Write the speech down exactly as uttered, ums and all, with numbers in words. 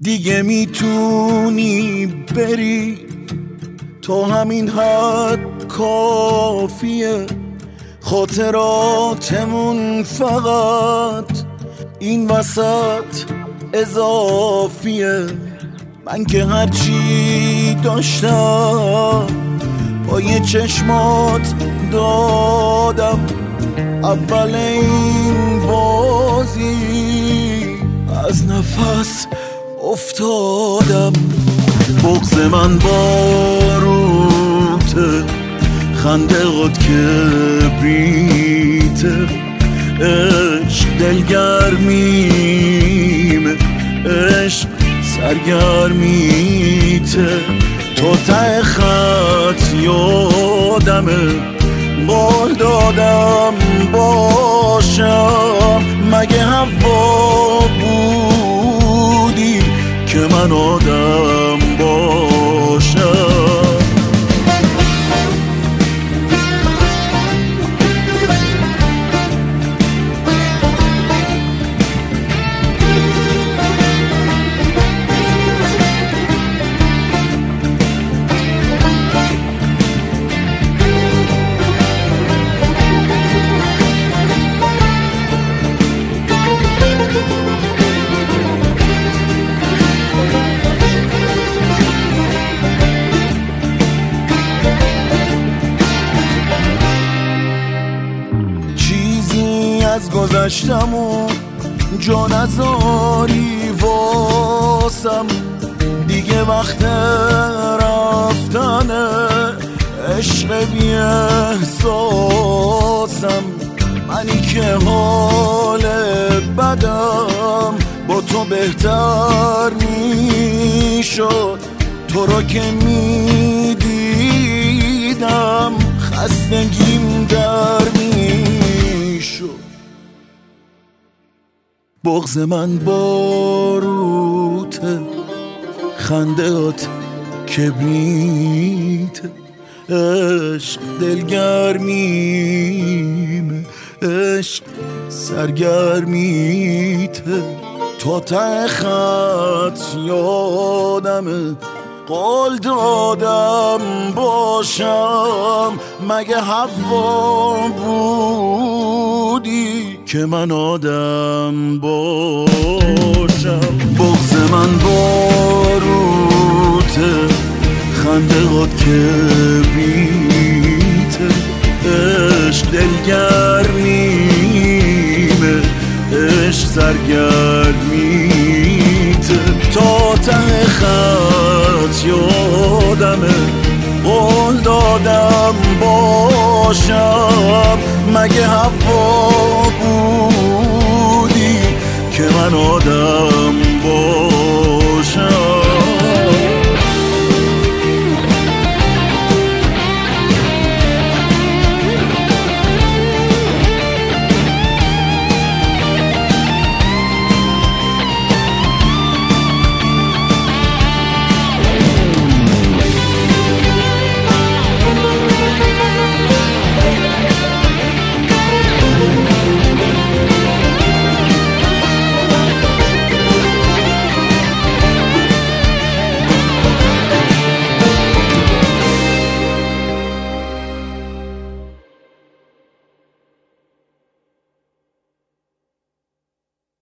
دیگه میتونی بری، تو همین حد کافیه. خاطراتمون فقط این وسط اضافیه. من که هرچی داشتم با یه چشمات دادم، اول این بازی از نفس افتادم. بغض من باروته، خنده قد کبریته، عشق دلگرمیمه، عشق سرگرمیته. تو ته خط یادمه، قول دادم باشم. مگه هوا بودی که من آدم باشم؟ از گذشتمون جا نذاری واسم، دیگه وقت رفتنه، عشق بی احساسم. منی که حال بدم با تو بهتر میشد، تو رو که میدیدم خستگیم در میشد. بغض من باروته، خندهات کبریته، عشق دلگرمیمه، عشق سرگرمیته. تا ته خط یادمه، قول دادم باشم. مگه هوا بودی که من آدم باشم؟ بغض من باروته، خنده قد کبریته، عشق دلگرمیمه، عشق سرگرمیته. تا ته خط یادمه، قول دادم باشم. مگه هوا بودی که من آدم